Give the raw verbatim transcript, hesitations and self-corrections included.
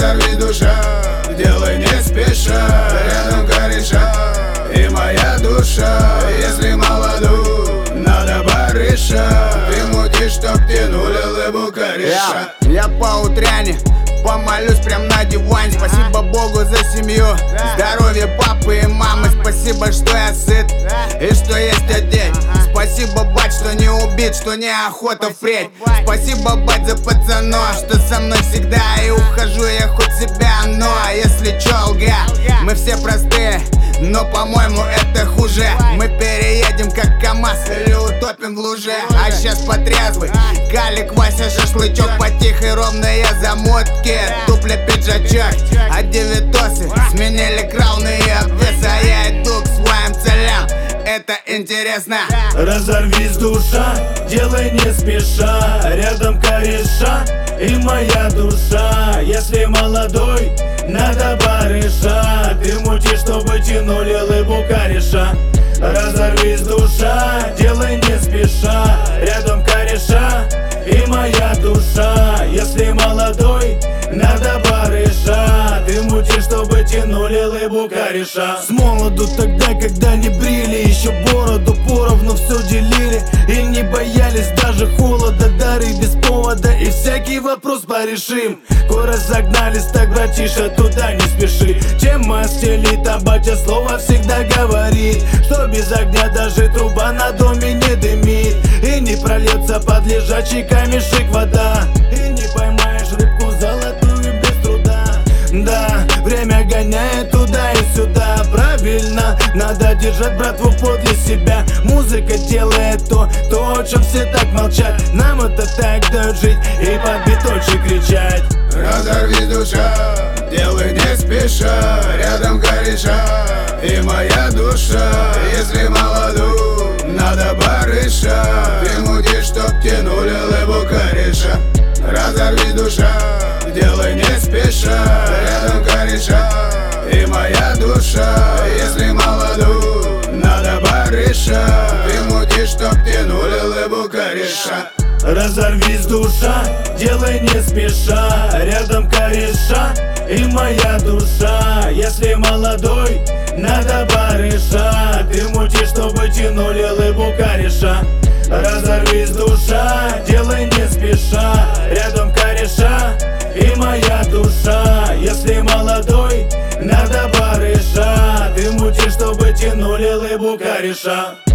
Разорви, душа, делай не спеша. Рядом кореша и моя душа. Если молоду, надо барыша. Ты мутишь, чтоб тянули лыбу кореша. Я, я по утряне помолюсь прям на диване. Спасибо Богу за семью, здоровье папы и мамы. Спасибо, что я сыт и что есть одеть. Спасибо, бать, что не убит, что не охота впредь. Спасибо, бать, за пацанов, что со мной всегда. И ухожу я хоть себя, но если чё, лга. Мы все простые, но, по-моему, это хуже. Мы переедем как КамАЗ или утопим в луже. А сейчас потрезвый Калик, Вася, шашлычок по тихой ровные замотки. Тупля пиджачок, а девятосы сменили крауны и обвес. А я иду к своим целям, это интересно. Разорвись, душа, делай не спеша. Рядом кореша и моя душа. Если молодой, надо барыша. Ты мутишь, чтобы тянули лыбу кореша. Разорвись, душа, делай не спеша. Рядом кореша и моя душа. Если молодой, надо барыша. Ты мутишь, чтобы тянули лыбу кореша. С молоду тогда, когда не брили, еще бороду поровну все делили. И не боялись даже холода, дары без повода. И всякий вопрос порешим. Кой разогнались, так, братиша, туда не спеши. Тема стелит, а батя слово всегда говорит, что без огня даже труба на доме не дымит. И не прольется под лежачий камешек вода. И не поймаешь рыбку золотую без труда. Да, время гоняет туда и сюда. Правильно, надо держать братву подле себя. Музыка делает то, то, о чем все так молчат. Нам это так дает жить и под биточек кричать. Разорви, душа, делай не спеша. Рядом кореша и моя душа. Если молоду, надо барыша. Ты мутишь, чтоб тянули лыбу кореша. Разорви, душа, делай не спеша. Рядом кореша и моя душа. Если молоду, надо барыша. Ты мутишь, чтоб тянули лыбу кореша. Разорвись, душа, делай не спеша. Рядом кореша и моя душа. Если молодой, надо барыша. Ты мутишь, чтобы тянули лыбу кореша. Разорвись, душа, делай не спеша. Рядом кореша и моя душа. Если молодой, надо барыша. Ты мутишь, чтобы тянули лыбу кореша.